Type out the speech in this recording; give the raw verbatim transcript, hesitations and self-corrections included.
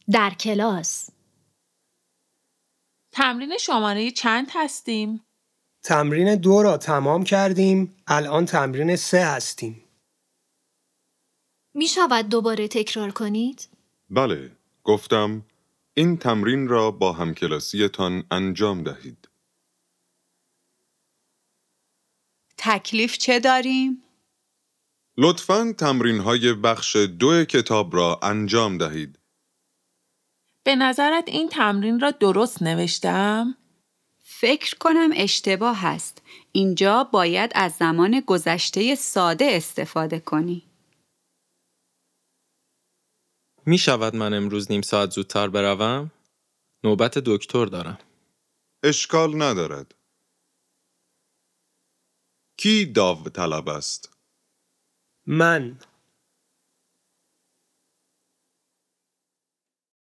در کلاس. تمرین شماره چند هستیم؟ تمرین دو را تمام کردیم. الان تمرین سه هستیم. می شود دوباره تکرار کنید؟ بله، گفتم این تمرین را با همکلاسیتان انجام دهید. تکلیف چه داریم؟ لطفاً تمرین‌های بخش دو کتاب را انجام دهید. به نظرت این تمرین را درست نوشتم؟ فکر کنم اشتباه هست. اینجا باید از زمان گذشته ساده استفاده کنی. می شود من امروز نیم ساعت زودتر بروم؟ نوبت دکتر دارم. اشکال ندارد. کی داوطلب است؟ من